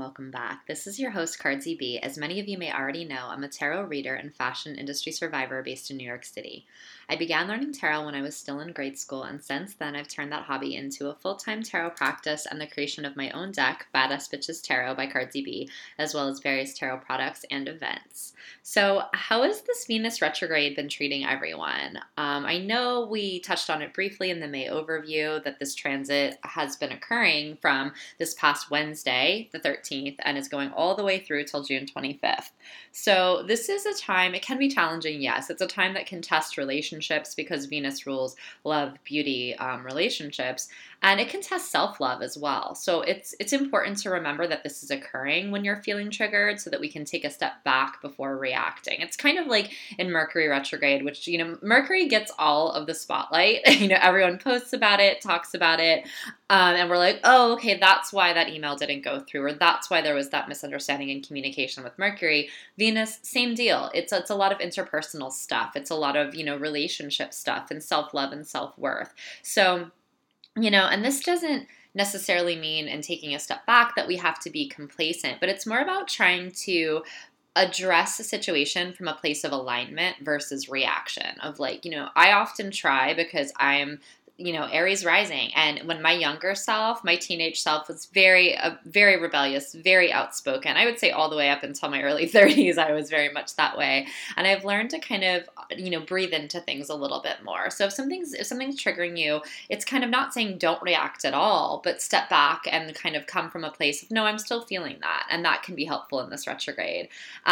welcome back. This is your host, Cardzy B. As many of you may already know, I'm a tarot reader and fashion industry survivor based in New York City. I began learning tarot when I was still in grade school, and since then I've turned that hobby into a full-time tarot practice and the creation of my own deck, Badass Bitches Tarot by Cardzy B, as well as various tarot products and events. So, how has this Venus retrograde been treating everyone? I know we touched on it briefly in the May overview that this transit has been occurring from this past Wednesday, the 13th, and is going all the way through till June 25th. So this is a time, it can be challenging, yes. It's a time that can test relationships because Venus rules love, beauty, relationships, and it can test self-love as well. So it's important to remember that this is occurring when you're feeling triggered so that we can take a step back before reacting. It's kind of like in Mercury retrograde, which, Mercury gets all of the spotlight. Everyone posts about it, talks about it, and we're like, oh, okay, that's why that email didn't go through, or that's why there was that misunderstanding in communication with Mercury. Venus, same deal. It's a lot of interpersonal stuff. It's a lot of, relationship stuff and self-love and self-worth. So, and this doesn't necessarily mean, in taking a step back, that we have to be complacent, but it's more about trying to address a situation from a place of alignment versus reaction of I often try because I'm Aries rising. And when my younger self, my teenage self was very rebellious, very outspoken. I would say all the way up until my early 30s, I was very much that way. And I've learned to kind of, breathe into things a little bit more. So if something's triggering you, it's kind of not saying don't react at all, but step back and kind of come from a place of, no, I'm still feeling that. And that can be helpful in this retrograde.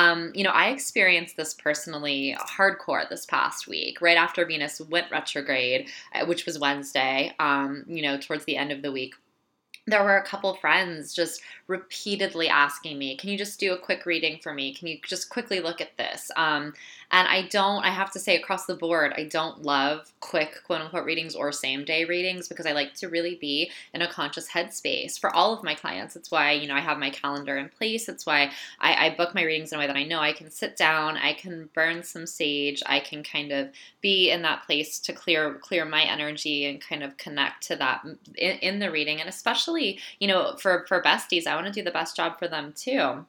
I experienced this personally hardcore this past week, right after Venus went retrograde, which was Wednesday, towards the end of the week. There were a couple friends just repeatedly asking me, can you just do a quick reading for me? Can you just quickly look at this? And I have to say across the board, I don't love quick quote unquote readings or same day readings because I like to really be in a conscious headspace for all of my clients. It's why, I have my calendar in place. It's why I book my readings in a way that I know I can sit down, I can burn some sage, I can kind of be in that place to clear my energy and kind of connect to that in the reading. And especially, for besties, I want to do the best job for them too.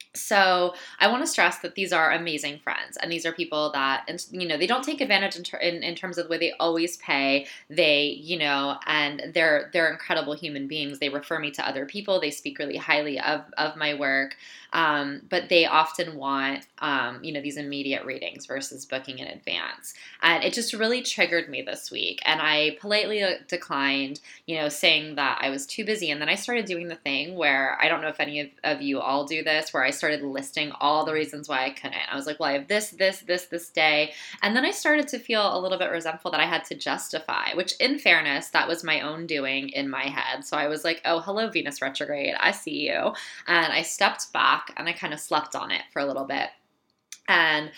So I want to stress that these are amazing friends, and these are people that, they don't take advantage in terms of the way they always pay. They, and they're incredible human beings. They refer me to other people. They speak really highly of my work. But they often want, these immediate readings versus booking in advance. And it just really triggered me this week. And I politely declined, saying that I was too busy. And then I started doing the thing where, I don't know if any of you all do this, where I started listing all the reasons why I couldn't. I was like, well, I have this day. And then I started to feel a little bit resentful that I had to justify, which in fairness, that was my own doing in my head. So I was like, oh, hello, Venus retrograde. I see you. And I stepped back and I kind of slept on it for a little bit. And,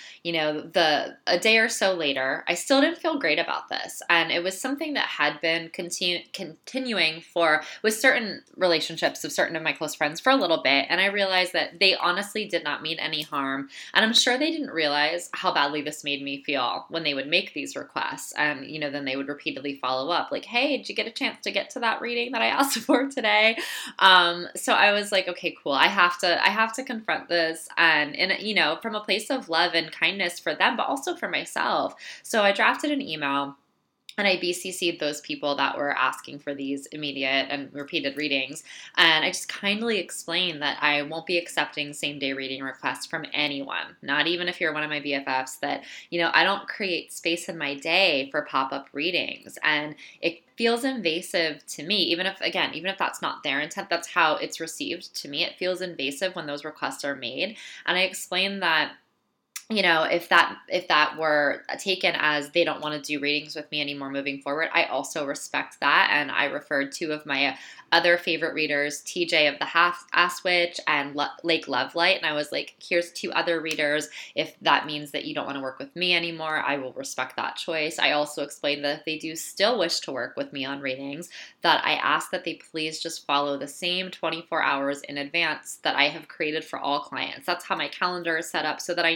a day or so later, I still didn't feel great about this. And it was something that had been continuing with certain relationships of certain of my close friends for a little bit. And I realized that they honestly did not mean any harm. And I'm sure they didn't realize how badly this made me feel when they would make these requests. And, then they would repeatedly follow up like, hey, did you get a chance to get to that reading that I asked for today? So I was like, okay, cool. I have to confront this. And from a place of love and kindness for them, but also for myself. So I drafted an email and I BCC'd those people that were asking for these immediate and repeated readings. And I just kindly explained that I won't be accepting same-day reading requests from anyone, not even if you're one of my BFFs, that, I don't create space in my day for pop-up readings. And it feels invasive to me, even if that's not their intent, that's how it's received to me. It feels invasive when those requests are made. And I explained that, if that were taken as they don't want to do readings with me anymore moving forward, I also respect that. And I referred two of my other favorite readers, TJ of the Ass Witch and Lake Lovelight. And I was like, here's two other readers. If that means that you don't want to work with me anymore, I will respect that choice. I also explained that if they do still wish to work with me on readings, that I ask that they please just follow the same 24 hours in advance that I have created for all clients. That's how my calendar is set up so that I know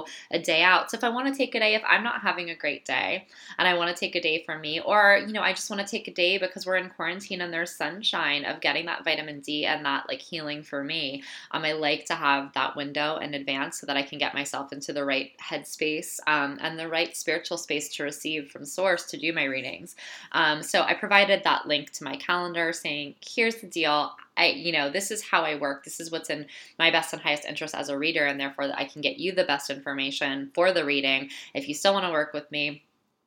a day out. So if I want to take a day, if I'm not having a great day and I want to take a day for me, or, I just want to take a day because we're in quarantine and there's sunshine, of getting that vitamin D and that like healing for me. I like to have that window in advance so that I can get myself into the right headspace and the right spiritual space to receive from source to do my readings. So I provided that link to my calendar saying, here's the deal. This is how I work. This is what's in my best and highest interest as a reader, and therefore I can get you the best information for the reading. If you still want to work with me,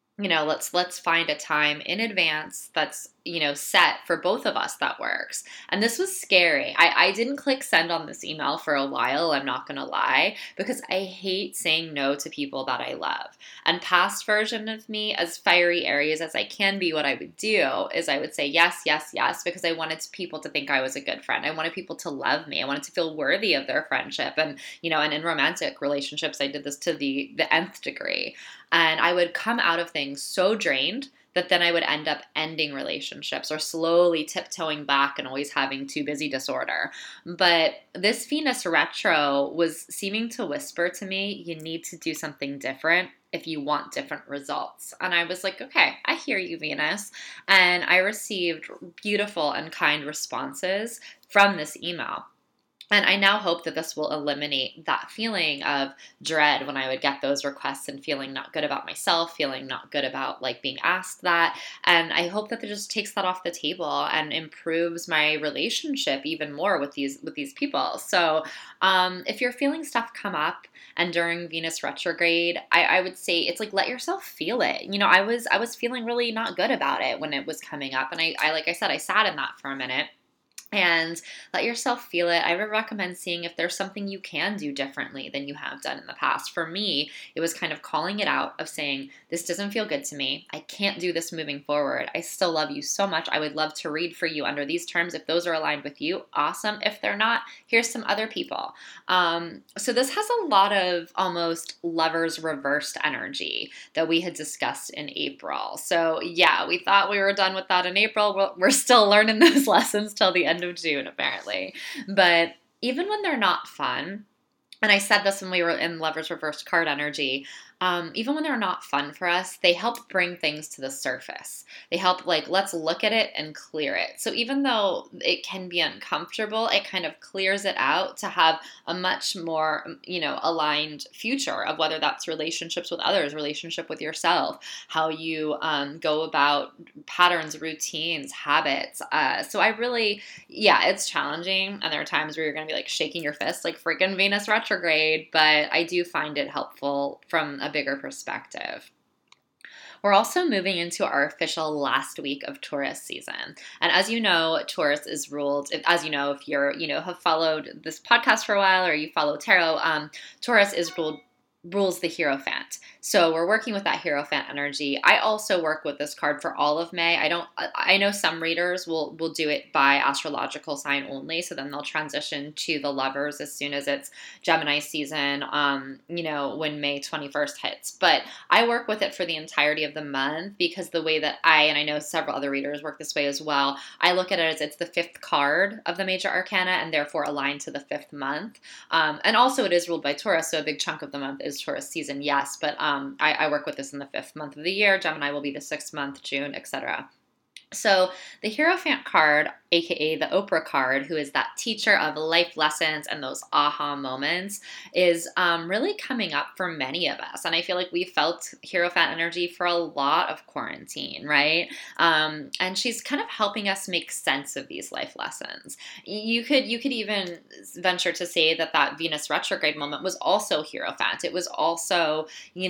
let's find a time in advance that's, set for both of us that works. And this was scary. I didn't click send on this email for a while, I'm not going to lie, because I hate saying no to people that I love. And past version of me, as fiery Aries as I can be, what I would do is I would say yes, yes, yes, because I wanted people to think I was a good friend. I wanted people to love me. I wanted to feel worthy of their friendship. And, and in romantic relationships, I did this to the nth degree. And I would come out of things so drained that then I would end up ending relationships or slowly tiptoeing back and always having too busy disorder. But this Venus retro was seeming to whisper to me, you need to do something different if you want different results. And I was like, okay, I hear you, Venus. And I received beautiful and kind responses from this email. And I now hope that this will eliminate that feeling of dread when I would get those requests and feeling not good about myself, feeling not good about like being asked that. And I hope that it just takes that off the table and improves my relationship even more with these people. So if you're feeling stuff come up and during Venus retrograde, I would say it's like, let yourself feel it. I was feeling really not good about it when it was coming up. And I like I said, I sat in that for a minute. And let yourself feel it. I would recommend seeing if there's something you can do differently than you have done in the past. For me, it was kind of calling it out of saying, this doesn't feel good to me. I can't do this moving forward. I still love you so much. I would love to read for you under these terms. If those are aligned with you, awesome. If they're not, here's some other people. So this has a lot of almost lovers reversed energy that we had discussed in April. So yeah, we thought we were done with that in April. We're still learning those lessons till the end of June, apparently. But even when they're not fun, and I said this when we were in Lovers Reversed card energy, even when they're not fun for us, they help bring things to the surface. They help, like, let's look at it and clear it. So even though it can be uncomfortable, it kind of clears it out to have a much more, aligned future of whether that's relationships with others, relationship with yourself, how you go about patterns, routines, habits. So I really, it's challenging. And there are times where you're going to be like shaking your fist like freaking Venus retrograde, but I do find it helpful from a bigger perspective. We're also moving into our official last week of Taurus season. And as you know, Taurus is ruled, as you know, if you're, have followed this podcast for a while or you follow tarot, Taurus rules the Hierophant. So we're working with that Hierophant energy. I also work with this card for all of May. I know some readers will do it by astrological sign only. So then they'll transition to the lovers as soon as it's Gemini season, when May 21st hits. But I work with it for the entirety of the month because the way that and I know several other readers work this way as well, I look at it as it's the fifth card of the major arcana and therefore aligned to the fifth month. And also it is ruled by Taurus, so a big chunk of the month is Taurus season, yes, but I work with this in the fifth month of the year. Gemini will be the sixth month, June, etc. So the Hierophant card, aka the Oprah card, who is that teacher of life lessons and those aha moments, is really coming up for many of us. And I feel like we felt Hierophant energy for a lot of quarantine, right? And she's kind of helping us make sense of these life lessons. You could even venture to say that Venus retrograde moment was also Hierophant. It was also,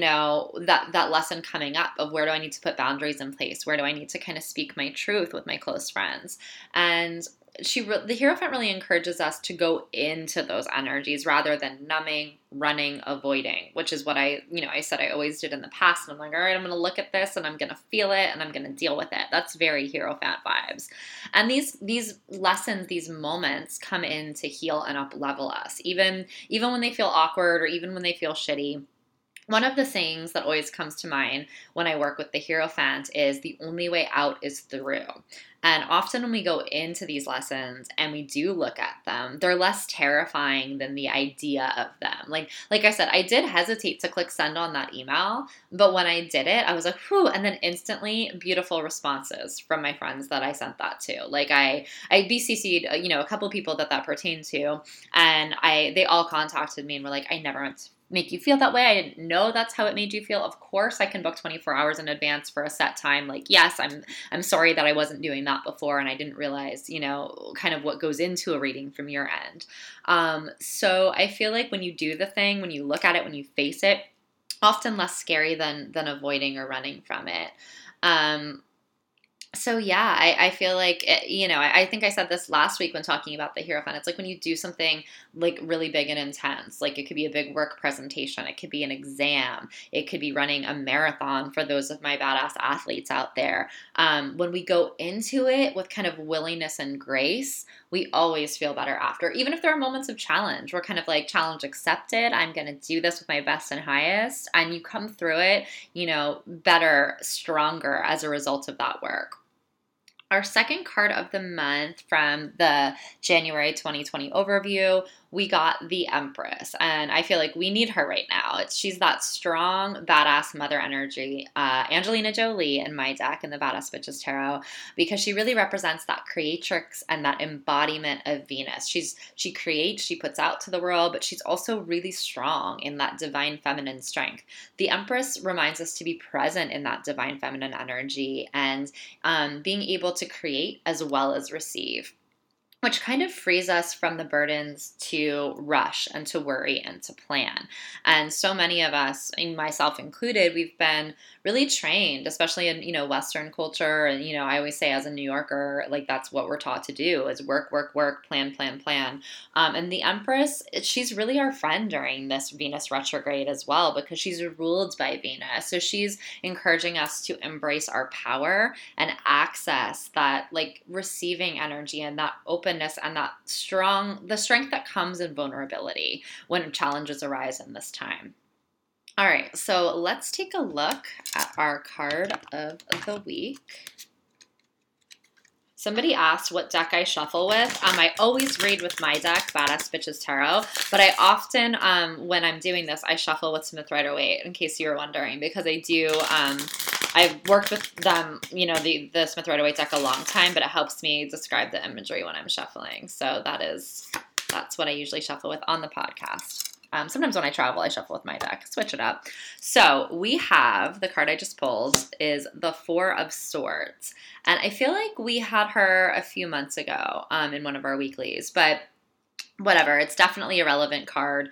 that lesson coming up of where do I need to put boundaries in place? Where do I need to kind of speak my truth with my close friends? And the Hierophant really encourages us to go into those energies rather than numbing, running, avoiding, which is what I said I always did in the past. And I'm like, all right, I'm going to look at this and I'm going to feel it and I'm going to deal with it. That's very Hierophant vibes. And these lessons, these moments come in to heal and up level us, even when they feel awkward or even when they feel shitty. One of the sayings that always comes to mind when I work with the Hierophant is the only way out is through. And often when we go into these lessons and we do look at them, they're less terrifying than the idea of them. Like I said, I did hesitate to click send on that email, but when I did it, I was like, whew, and then instantly beautiful responses from my friends that I sent that to. Like I BCC'd, a couple of people that pertained to, and they all contacted me and were like, I never meant to make you feel that way. I didn't know that's how it made you feel. Of course, I can book 24 hours in advance for a set time. Like, yes, I'm sorry that I wasn't doing that before and I didn't realize, kind of what goes into a reading from your end. So I feel like when you do the thing, when you look at it, when you face it, often less scary than avoiding or running from it. So yeah, I feel like, I think I said this last week when talking about the Hierophant. It's like when you do something like really big and intense, like it could be a big work presentation, it could be an exam, it could be running a marathon for those of my badass athletes out there. When we go into it with kind of willingness and grace, we always feel better after. Even if there are moments of challenge, we're kind of like, challenge accepted, I'm going to do this with my best and highest. And you come through it, better, stronger as a result of that work. Our second card of the month from the January 2020 overview, we got the Empress, and I feel like we need her right now. She's that strong, badass mother energy, Angelina Jolie in my deck in the Badass Bitches Tarot, because she really represents that creatrix and that embodiment of Venus. She creates, she puts out to the world, but she's also really strong in that divine feminine strength. The Empress reminds us to be present in that divine feminine energy and being able to create as well as receive, which kind of frees us from the burdens to rush and to worry and to plan. And so many of us, and myself included, we've been really trained, especially in, Western culture. And, I always say as a New Yorker, like that's what we're taught to do is work, work, work, plan, plan, plan. And the Empress, she's really our friend during this Venus retrograde as well, because she's ruled by Venus. So she's encouraging us to embrace our power and access that like receiving energy and that openness and that the strength that comes in vulnerability when challenges arise in this time. All right, so let's take a look at our card of the week. Somebody asked what deck I shuffle with. I always read with my deck, Badass Bitches Tarot, but I often, when I'm doing this, I shuffle with Smith Rider-Waite, in case you were wondering, because I do, I've worked with them, the Smith Rider-Waite deck a long time, but it helps me describe the imagery when I'm shuffling. So that's what I usually shuffle with on the podcast. Sometimes when I travel, I shuffle with my deck. Switch it up. So we have, the card I just pulled is the Four of Swords. And I feel like we had her a few months ago in one of our weeklies, but whatever, it's definitely a relevant card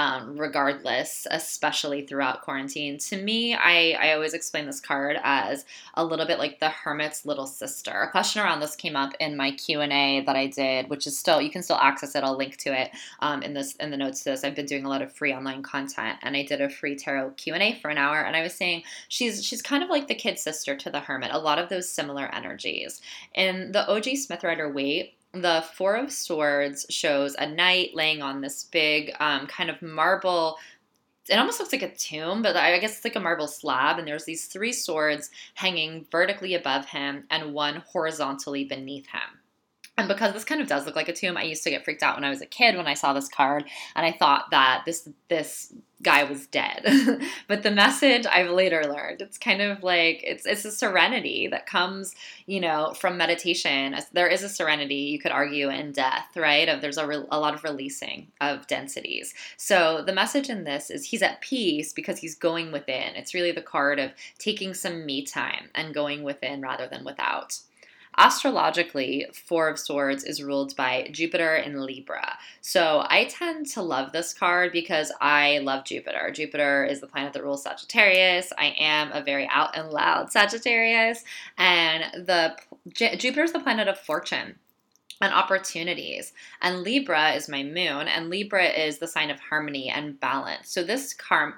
regardless, especially throughout quarantine. To me, I always explain this card as a little bit like the Hermit's little sister. A question around this came up in my Q&A that I did, which is you can still access it. I'll link to it in the notes to this. I've been doing a lot of free online content, and I did a free tarot Q&A for an hour, and I was saying she's kind of like the kid sister to the Hermit, a lot of those similar energies. In the OG Smith Rider-Waite, the Four of Swords shows a knight laying on this big kind of marble. It almost looks like a tomb, but I guess it's like a marble slab. And there's these three swords hanging vertically above him and one horizontally beneath him. And because this kind of does look like a tomb, I used to get freaked out when I was a kid when I saw this card, and I thought that this guy was dead. But the message I've later learned, it's kind of like it's a serenity that comes, from meditation. There is a serenity, you could argue, in death, right? There's a lot of releasing of densities. So the message in this is he's at peace because he's going within. It's really the card of taking some me time and going within rather than without. Astrologically, Four of Swords is ruled by Jupiter in Libra. So I tend to love this card because I love Jupiter. Jupiter is the planet that rules Sagittarius. I am a very out and loud Sagittarius. And Jupiter is the planet of fortune and opportunities. And Libra is my moon, and Libra is the sign of harmony and balance. So this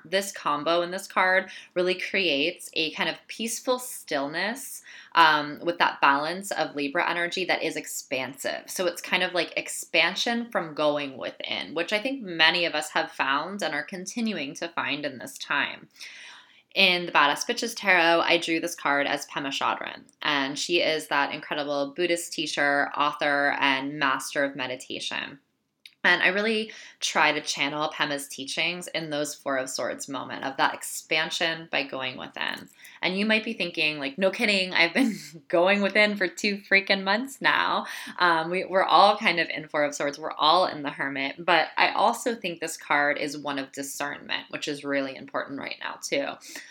combo in this card really creates a kind of peaceful stillness with that balance of Libra energy that is expansive. So it's kind of like expansion from going within, which I think many of us have found and are continuing to find in this time. In the Badass Bitches Tarot, I drew this card as Pema Chodron, and she is that incredible Buddhist teacher, author, and master of meditation. And I really try to channel Pema's teachings in those Four of Swords moment of that expansion by going within. And you might be thinking, like, no kidding, I've been going within for 2 freaking months now. We're all kind of in Four of Swords. We're all in the Hermit. But I also think this card is one of discernment, which is really important right now, too.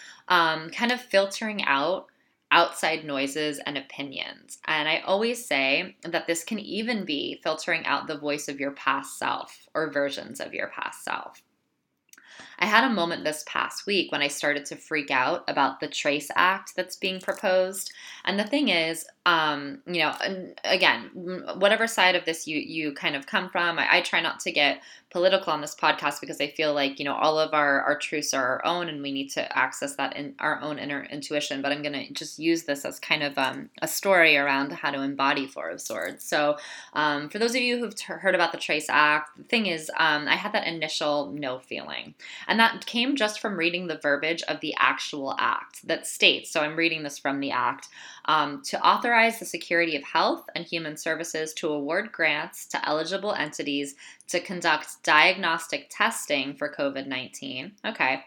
Kind of filtering out outside noises and opinions. And I always say that this can even be filtering out the voice of your past self or versions of your past self. I had a moment this past week when I started to freak out about the Trace Act that's being proposed. And the thing is, and again, whatever side of this you kind of come from, I try not to get political on this podcast because I feel like, all of our truths are our own and we need to access that in our own inner intuition. But I'm going to just use this as kind of a story around how to embody Four of Swords. So for those of you who've heard about the Trace Act, the thing is, I had that initial no feeling. And that came just from reading the verbiage of the actual act that states, so I'm reading this from the act, to authorize the Secretary of Health and Human Services to award grants to eligible entities to conduct diagnostic testing for COVID-19. Okay.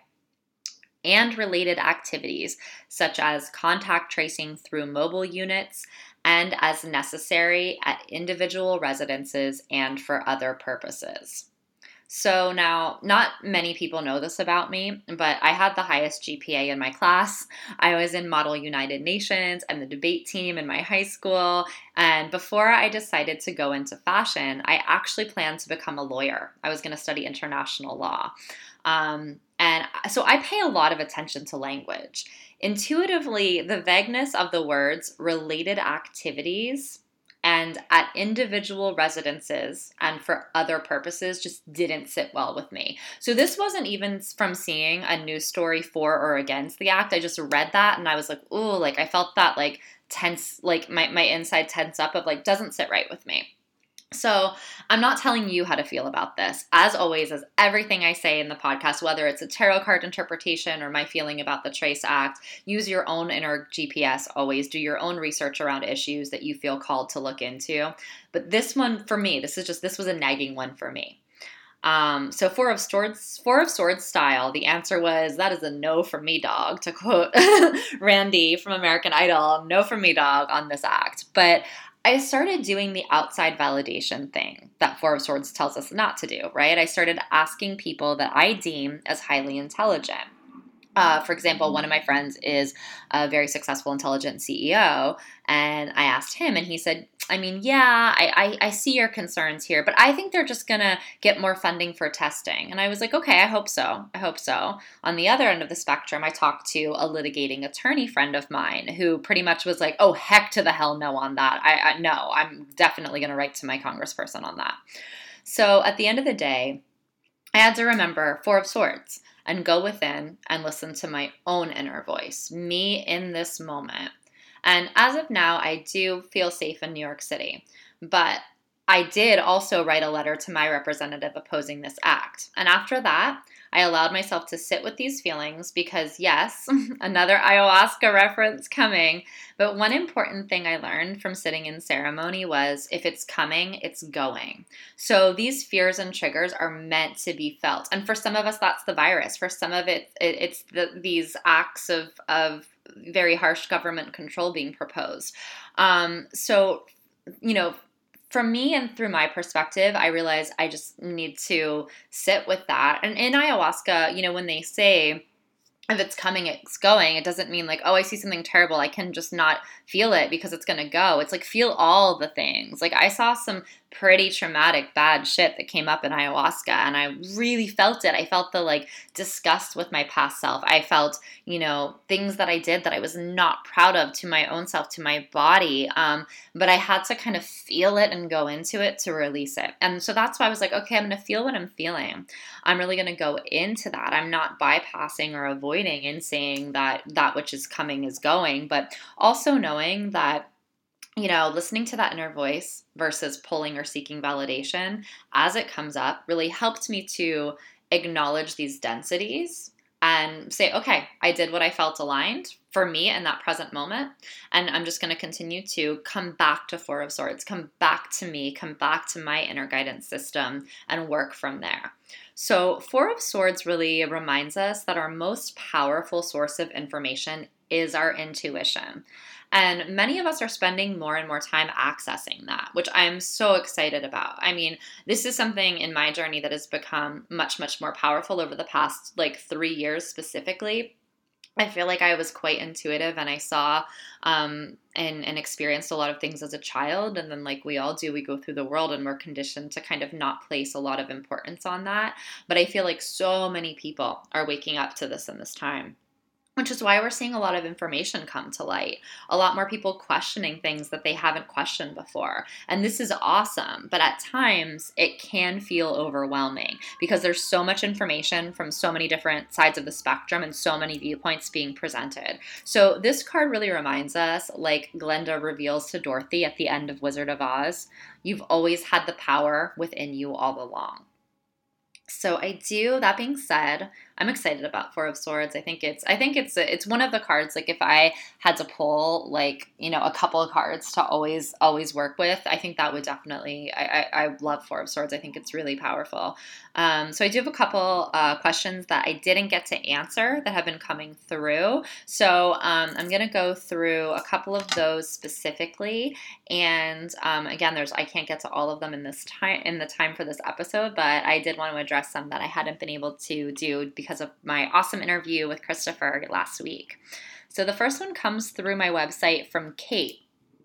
And related activities, such as contact tracing through mobile units and as necessary at individual residences and for other purposes. So now, not many people know this about me, but I had the highest GPA in my class. I was in Model United Nations and the debate team in my high school. And before I decided to go into fashion, I actually planned to become a lawyer. I was going to study international law. And so I pay a lot of attention to language. Intuitively, the vagueness of the words related activities and at individual residences and for other purposes just didn't sit well with me. So this wasn't even from seeing a news story for or against the act. I just read that and I was like, ooh, like I felt that like tense, like my inside tense up of like, doesn't sit right with me. So I'm not telling you how to feel about this. As always, as everything I say in the podcast, whether it's a tarot card interpretation or my feeling about the Trace Act, use your own inner GPS always. Do your own research around issues that you feel called to look into. But this one, for me, this was a nagging one for me. So Four of Swords style, the answer was, that is a no from me, dog, to quote Randy from American Idol, no from me, dog, on this act. But I started doing the outside validation thing that Four of Swords tells us not to do, right? I started asking people that I deem as highly intelligent. For example, one of my friends is a very successful, intelligent CEO, and I asked him, and he said, I mean, yeah, I see your concerns here, but I think they're just going to get more funding for testing. And I was like, okay, I hope so. I hope so. On the other end of the spectrum, I talked to a litigating attorney friend of mine who pretty much was like, oh, heck to the hell no on that. No, I'm definitely going to write to my congressperson on that. So at the end of the day, I had to remember Four of Swords and go within and listen to my own inner voice, me in this moment. And as of now, I do feel safe in New York City, but I did also write a letter to my representative opposing this act. And after that, I allowed myself to sit with these feelings because, yes, another ayahuasca reference coming. But one important thing I learned from sitting in ceremony was if it's coming, it's going. So these fears and triggers are meant to be felt. And for some of us, that's the virus. For some of it, it's these acts of very harsh government control being proposed. From me and through my perspective, I realized I just need to sit with that. And in ayahuasca, when they say, if it's coming, it's going, it doesn't mean like, oh, I see something terrible, I can just not feel it because it's going to go. It's like, feel all the things. Like I saw some pretty traumatic, bad shit that came up in ayahuasca and I really felt it. I felt the like disgust with my past self. I felt, things that I did that I was not proud of to my own self, to my body. But I had to kind of feel it and go into it to release it. And so that's why I was like, okay, I'm going to feel what I'm feeling. I'm really going to go into that. I'm not bypassing or avoiding and saying that which is coming is going, but also knowing that, listening to that inner voice versus pulling or seeking validation as it comes up really helped me to acknowledge these densities, and say, okay, I did what I felt aligned for me in that present moment. And I'm just going to continue to come back to Four of Swords, come back to me, come back to my inner guidance system and work from there. So Four of Swords really reminds us that our most powerful source of information is our intuition. And many of us are spending more and more time accessing that, which I'm so excited about. I mean, this is something in my journey that has become much, much more powerful over the past 3 years specifically. I feel like I was quite intuitive, and I saw and experienced a lot of things as a child. And then, like we all do, we go through the world and we're conditioned to kind of not place a lot of importance on that. But I feel like so many people are waking up to this in this time, which is why we're seeing a lot of information come to light. A lot more people questioning things that they haven't questioned before. And this is awesome. But at times, it can feel overwhelming because there's so much information from so many different sides of the spectrum and so many viewpoints being presented. So this card really reminds us, like Glinda reveals to Dorothy at the end of Wizard of Oz, you've always had the power within you all along. So that being said, I'm excited about Four of Swords. I think it's one of the cards, like if I had to pull a couple of cards to always work with, I think that would definitely, I love Four of Swords. I think it's really powerful. So I do have a couple questions that I didn't get to answer that have been coming through. So I'm going to go through a couple of those specifically. And again, I can't get to all of them in the time for this episode, but I did want to address some that I hadn't been able to do because of my awesome interview with Christopher last week. So the first one comes through my website from Kate.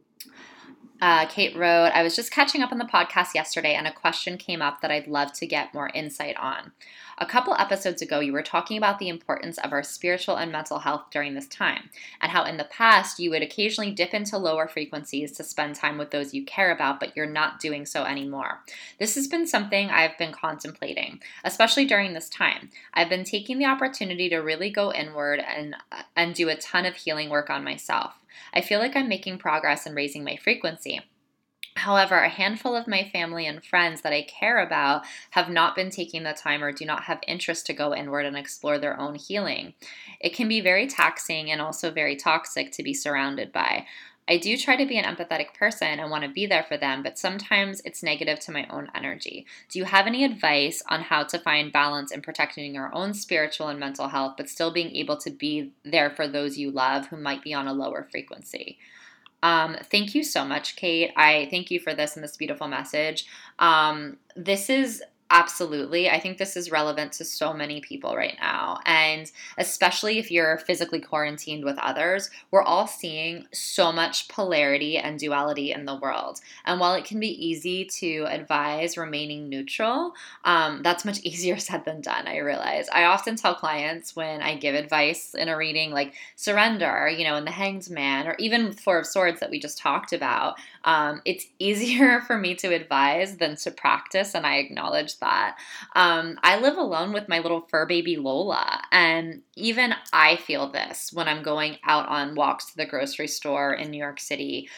Kate wrote, I was just catching up on the podcast yesterday and a question came up that I'd love to get more insight on. A couple episodes ago, you were talking about the importance of our spiritual and mental health during this time, and how in the past you would occasionally dip into lower frequencies to spend time with those you care about, but you're not doing so anymore. This has been something I've been contemplating, especially during this time. I've been taking the opportunity to really go inward and do a ton of healing work on myself. I feel like I'm making progress in raising my frequency. However, a handful of my family and friends that I care about have not been taking the time or do not have interest to go inward and explore their own healing. It can be very taxing and also very toxic to be surrounded by. I do try to be an empathetic person and want to be there for them, but sometimes it's negative to my own energy. Do you have any advice on how to find balance in protecting your own spiritual and mental health, but still being able to be there for those you love who might be on a lower frequency? Thank you so much, Kate. I thank you for this and this beautiful message. This is absolutely, I think this is relevant to so many people right now. And especially if you're physically quarantined with others, we're all seeing so much polarity and duality in the world. And while it can be easy to advise remaining neutral, that's much easier said than done, I realize. I often tell clients when I give advice in a reading, like surrender, in the Hanged Man, or even with Four of Swords that we just talked about, it's easier for me to advise than to practice, and I acknowledge that. I live alone with my little fur baby Lola, and even I feel this when I'm going out on walks to the grocery store in New York City.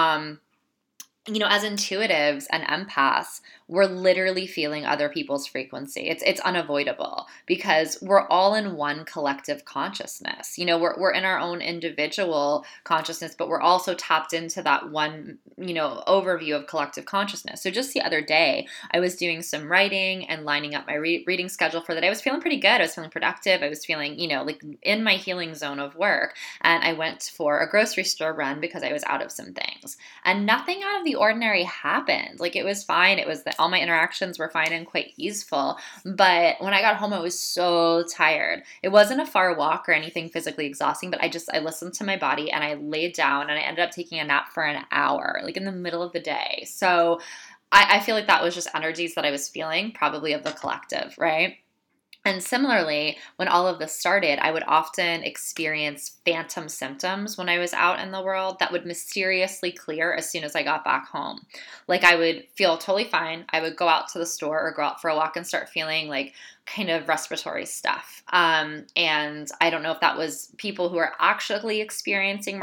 As intuitives and empaths, we're literally feeling other people's frequency. It's unavoidable because we're all in one collective consciousness. We're in our own individual consciousness, but we're also tapped into that one, overview of collective consciousness. So just the other day, I was doing some writing and lining up my reading schedule for the day. I was feeling pretty good. I was feeling productive. I was feeling, like in my healing zone of work. And I went for a grocery store run because I was out of some things. And nothing out of the ordinary happened. Like, it was fine. It was all my interactions were fine and quite easeful. But when I got home, I was so tired. It wasn't a far walk or anything physically exhausting, but I listened to my body and I laid down and I ended up taking a nap for an hour, like in the middle of the day. So I feel like that was just energies that I was feeling, probably of the collective, right? And similarly, when all of this started, I would often experience phantom symptoms when I was out in the world that would mysteriously clear as soon as I got back home. Like, I would feel totally fine. I would go out to the store or go out for a walk and start feeling like kind of respiratory stuff. And I don't know if that was people who are actually experiencing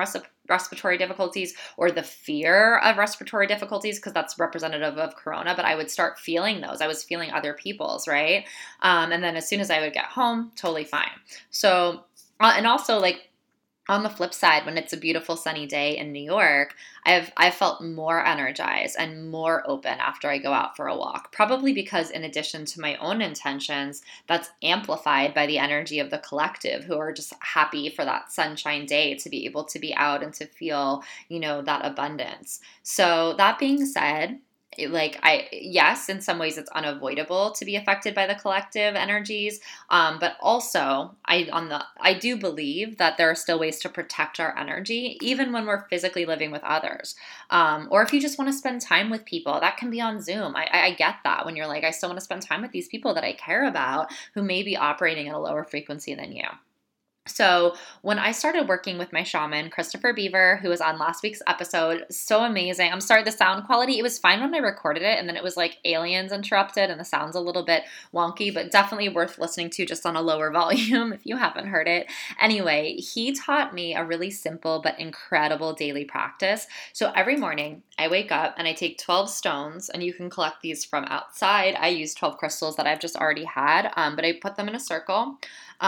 respiratory difficulties or the fear of respiratory difficulties, because that's representative of corona, but I would start feeling those. I was feeling other people's, right? And then as soon as I would get home, totally fine. So, and also like, on the flip side, when it's a beautiful sunny day in New York, I've felt more energized and more open after I go out for a walk. Probably because in addition to my own intentions, that's amplified by the energy of the collective who are just happy for that sunshine day to be able to be out and to feel, that abundance. So that being said, yes, in some ways it's unavoidable to be affected by the collective energies, but also I do believe that there are still ways to protect our energy even when we're physically living with others, or if you just want to spend time with people, that can be on Zoom. I get that when you're like, I still want to spend time with these people that I care about who may be operating at a lower frequency than you. So when I started working with my shaman, Christopher Beaver, who was on last week's episode, so amazing. I'm sorry, the sound quality, it was fine when I recorded it, and then it was like aliens interrupted, and the sound's a little bit wonky, but definitely worth listening to just on a lower volume if you haven't heard it. Anyway, he taught me a really simple but incredible daily practice. So every morning I wake up and I take 12 stones, and you can collect these from outside. I use 12 crystals that I've just already had, but I put them in a circle.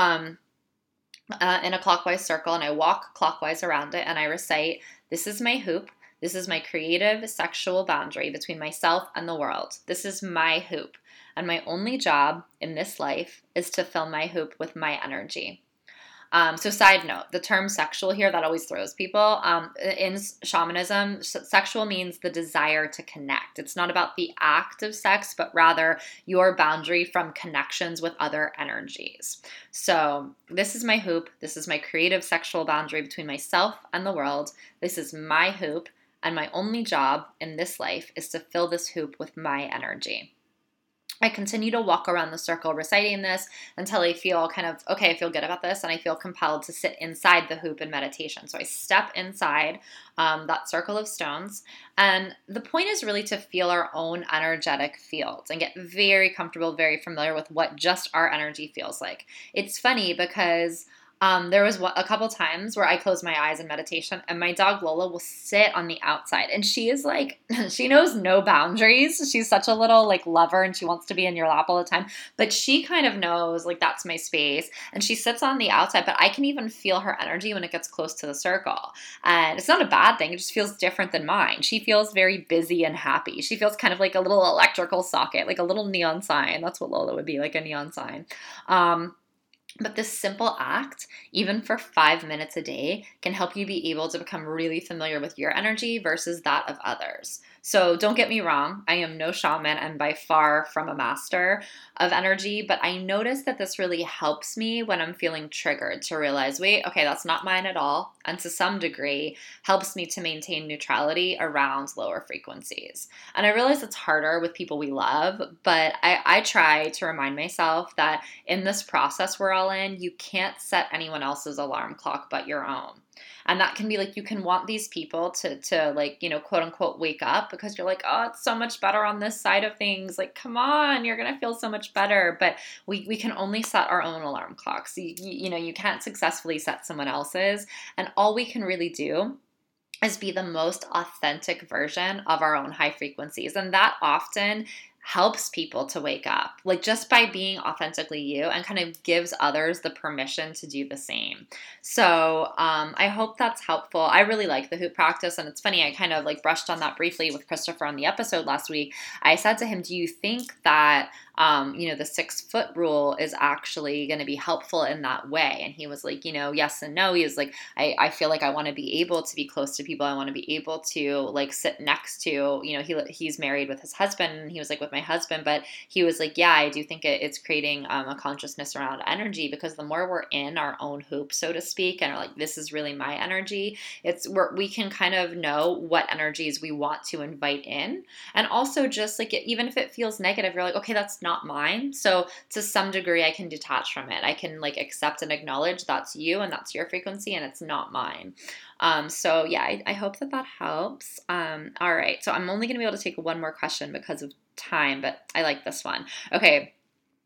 In a clockwise circle, and I walk clockwise around it, and I recite, "This is my hoop. This is my creative sexual boundary between myself and the world. This is my hoop. And my only job in this life is to fill my hoop with my energy." So side note, the term sexual here, that always throws people. In shamanism, sexual means the desire to connect. It's not about the act of sex, but rather your boundary from connections with other energies. So this is my hoop. This is my creative sexual boundary between myself and the world. This is my hoop. And my only job in this life is to fill this hoop with my energy. I continue to walk around the circle reciting this until I feel I feel good about this, and I feel compelled to sit inside the hoop in meditation. So I step inside that circle of stones, and the point is really to feel our own energetic fields and get very comfortable, very familiar with what just our energy feels like. It's funny because there was a couple times where I closed my eyes in meditation, and my dog Lola will sit on the outside, and she is like, she knows no boundaries. She's such a little like lover, and she wants to be in your lap all the time, but she kind of knows like that's my space, and she sits on the outside, but I can even feel her energy when it gets close to the circle, and it's not a bad thing. It just feels different than mine. She feels very busy and happy. She feels kind of like a little electrical socket, like a little neon sign. That's what Lola would be, like a neon sign. But this simple act, even for 5 minutes a day, can help you be able to become really familiar with your energy versus that of others. So don't get me wrong, I am no shaman and by far from a master of energy, but I notice that this really helps me when I'm feeling triggered to realize, wait, okay, that's not mine at all. And to some degree, helps me to maintain neutrality around lower frequencies. And I realize it's harder with people we love, but I try to remind myself that in this process we're all in, you can't set anyone else's alarm clock but your own. And that can be like, you can want these people to like, quote unquote, wake up because you're like, oh, it's so much better on this side of things. Like, come on, you're going to feel so much better. But we can only set our own alarm clocks. You can't successfully set someone else's. And all we can really do is be the most authentic version of our own high frequencies. And that often helps people to wake up, like just by being authentically you, and kind of gives others the permission to do the same. So I hope that's helpful. I really like the hoop practice, and it's funny, I kind of like brushed on that briefly with Christopher on the episode last week. I said to him, do you think that the 6 foot rule is actually going to be helpful in that way? And he was like, yes and no. He was like, I feel like I want to be able to be close to people. I want to be able to like sit next to, he's married with his husband, and he was like, with my husband, but he was like, yeah, I do think it's creating a consciousness around energy, because the more we're in our own hoop, so to speak, and are like, this is really my energy, we can kind of know what energies we want to invite in. And also just like, even if it feels negative, you're like, okay, that's not mine. So to some degree, I can detach from it. I can like accept and acknowledge that's you and that's your frequency and it's not mine. So yeah, I hope that helps. All right. So I'm only going to be able to take one more question because of time, but I like this one. Okay.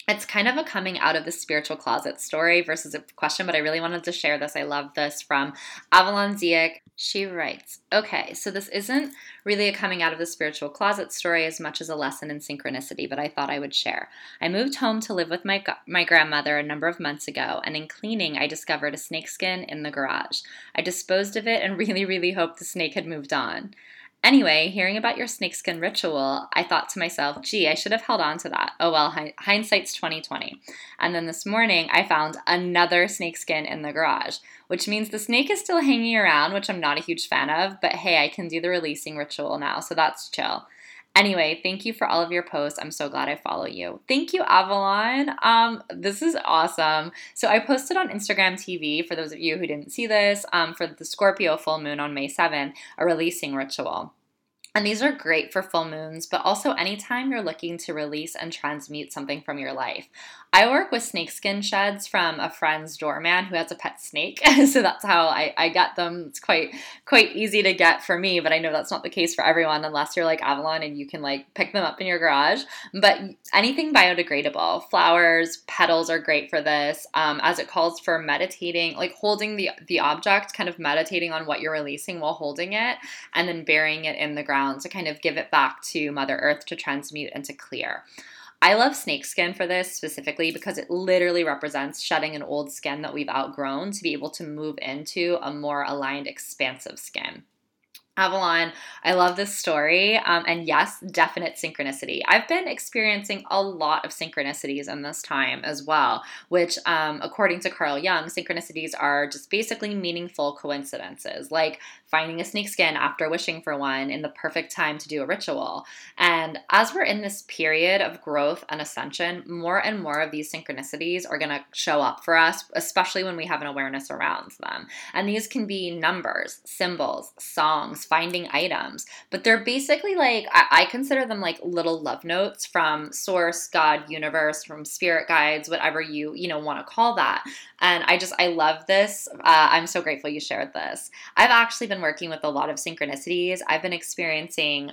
It's kind of a coming out of the spiritual closet story versus a question, but I really wanted to share this. I love this from Avalon Ziek. She writes, okay, so this isn't really a coming out of the spiritual closet story as much as a lesson in synchronicity, but I thought I would share. I moved home to live with my grandmother a number of months ago, and in cleaning, I discovered a snakeskin in the garage. I disposed of it and really, really hoped the snake had moved on. Anyway, hearing about your snakeskin ritual, I thought to myself, gee, I should have held on to that. Oh well, hindsight's 2020. And then this morning, I found another snakeskin in the garage, which means the snake is still hanging around, which I'm not a huge fan of, but hey, I can do the releasing ritual now, so that's chill. Anyway, thank you for all of your posts. I'm so glad I follow you. Thank you, Avalon. This is awesome. So I posted on Instagram TV, for those of you who didn't see this, for the Scorpio full moon on May 7th, a releasing ritual. And these are great for full moons, but also anytime you're looking to release and transmute something from your life. I work with snakeskin sheds from a friend's doorman who has a pet snake, so that's how I get them. It's quite easy to get for me, but I know that's not the case for everyone unless you're like Avalon and you can like pick them up in your garage. But anything biodegradable, flowers, petals are great for this, as it calls for meditating, like holding the object, kind of meditating on what you're releasing while holding it, and then burying it in the ground to kind of give it back to Mother Earth to transmute and to clear. I love snakeskin for this specifically because it literally represents shedding an old skin that we've outgrown to be able to move into a more aligned, expansive skin. Avalon, I love this story. And yes, definite synchronicity. I've been experiencing a lot of synchronicities in this time as well, which, according to Carl Jung, synchronicities are just basically meaningful coincidences, like finding a snakeskin after wishing for one in the perfect time to do a ritual. And as we're in this period of growth and ascension, more and more of these synchronicities are going to show up for us, especially when we have an awareness around them. And these can be numbers, symbols, songs, finding items, but they're basically like, I consider them like little love notes from source, God, universe, from spirit guides, whatever you want to call that. And I love this. I'm so grateful you shared this. I've actually been working with a lot of synchronicities. I've been experiencing,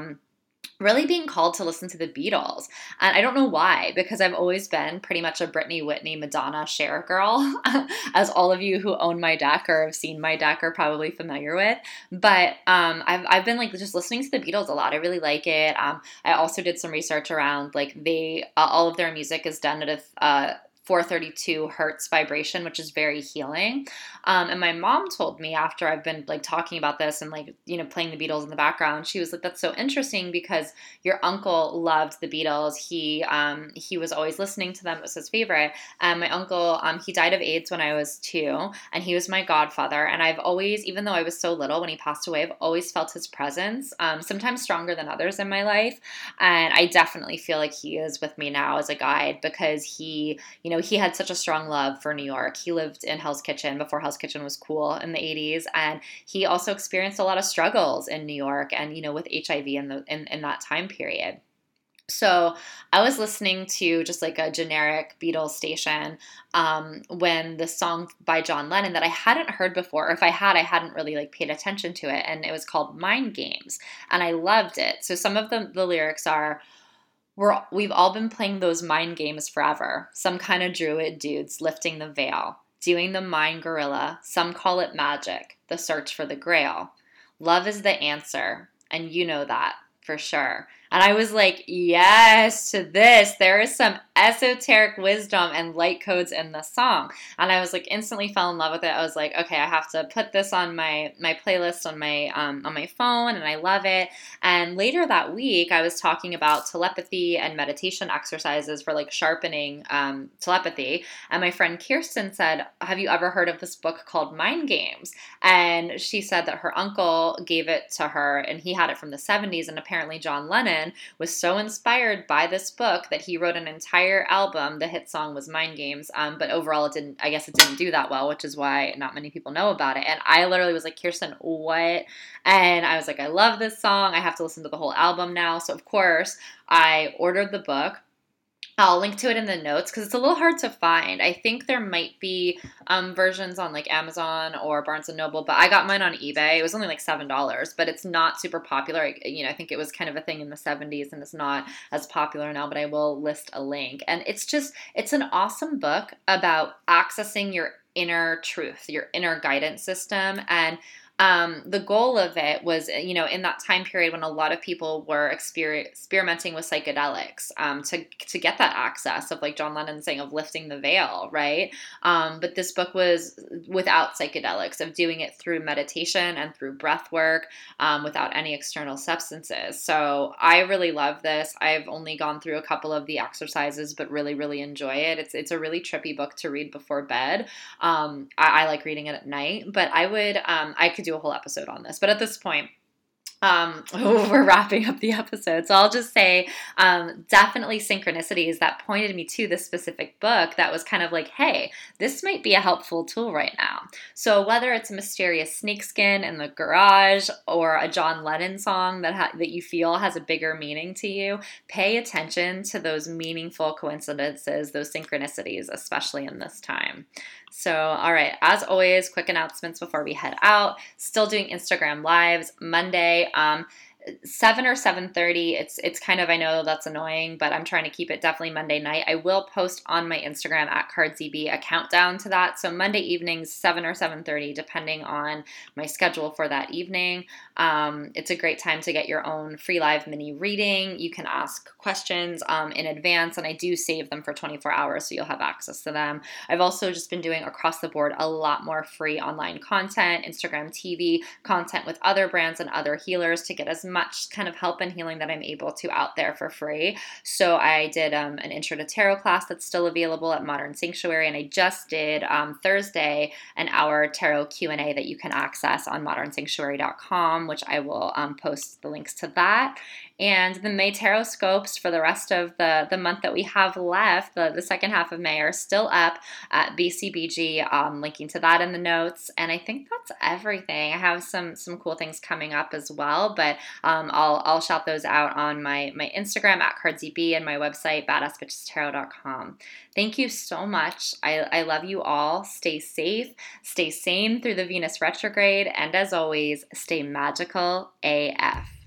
really being called to listen to the Beatles. And I don't know why, because I've always been pretty much a Britney, Whitney, Madonna, Cher girl, as all of you who own my deck or have seen my deck are probably familiar with. But I've been like just listening to the Beatles a lot. I really like it. I also did some research around like all of their music is done at a 432 hertz vibration, which is very healing. And my mom told me after I've been like talking about this and like, playing the Beatles in the background, she was like, that's so interesting because your uncle loved the Beatles. He was always listening to them. It was his favorite. And my uncle, he died of AIDS when I was 2 and he was my godfather. And I've always, even though I was so little when he passed away, I've always felt his presence, sometimes stronger than others in my life. And I definitely feel like he is with me now as a guide because he had such a strong love for New York. He lived in Hell's Kitchen before Hell's Kitchen was cool in the 80s. And he also experienced a lot of struggles in New York and, with HIV in that time period. So I was listening to just like a generic Beatles station when the song by John Lennon that I hadn't heard before, or if I hadn't really like paid attention to it. And it was called Mind Games. And I loved it. So some of the lyrics are, we've all been playing those mind games forever. Some kind of druid dudes lifting the veil, doing the mind gorilla. Some call it magic, the search for the grail. Love is the answer, and you know that for sure. And I was like, yes to this. There is some esoteric wisdom and light codes in the song. And I was like, instantly fell in love with it. I was like, okay, I have to put this on my playlist on my phone, and I love it. And later that week, I was talking about telepathy and meditation exercises for like sharpening telepathy. And my friend Kirsten said, have you ever heard of this book called Mind Games? And she said that her uncle gave it to her, and he had it from the 70s. And apparently John Lennon was so inspired by this book that he wrote an entire album. The hit song was Mind Games, but overall it didn't do that well, which is why not many people know about it. And I literally was like, Kirsten, what? And I was like, I love this song. I have to listen to the whole album now. So of course I ordered the book. I'll link to it in the notes because it's a little hard to find. I think there might be versions on like Amazon or Barnes and Noble, but I got mine on eBay. It was only like $7, but it's not super popular. I think it was kind of a thing in the 70s and it's not as popular now, but I will list a link. And it's an awesome book about accessing your inner truth, your inner guidance system. And the goal of it was, in that time period when a lot of people were experimenting with psychedelics, to get that access of, like John Lennon saying, of lifting the veil, right? But this book was without psychedelics, of doing it through meditation and through breath work, without any external substances. So I really love this. I've only gone through a couple of the exercises, but really, really enjoy it. It's a really trippy book to read before bed. I like reading it at night, but I could do a whole episode on this, but at this point, we're wrapping up the episode. So I'll just say, definitely synchronicities that pointed me to this specific book that was kind of like, hey, this might be a helpful tool right now. So whether it's a mysterious snakeskin in the garage or a John Lennon song that you feel has a bigger meaning to you, pay attention to those meaningful coincidences, those synchronicities, especially in this time. So, all right, as always, quick announcements before we head out. Still doing Instagram Lives Monday, 7 or 7:30. It's kind of, I know that's annoying, but I'm trying to keep it definitely Monday night. I will post on my Instagram at CardsEB a countdown to that. So Monday evenings, 7 or 7:30, depending on my schedule for that evening. It's a great time to get your own free live mini reading. You can ask questions in advance, and I do save them for 24 hours, so you'll have access to them. I've also just been doing across the board a lot more free online content, Instagram TV content with other brands and other healers to get as much kind of help and healing that I'm able to out there for free. So I did an intro to tarot class that's still available at Modern Sanctuary, and I just did Thursday an hour tarot Q&A that you can access on modernsanctuary.com, which I will post the links to that. And the May Tarot Scopes for the rest of the month that we have left, the second half of May, are still up at BCBG, linking to that in the notes. And I think that's everything. I have some cool things coming up as well, but I'll shout those out on my Instagram at CardsEB and my website, badassbitchestarot.com. Thank you so much. I love you all. Stay safe, stay sane through the Venus retrograde, and as always, stay magical AF.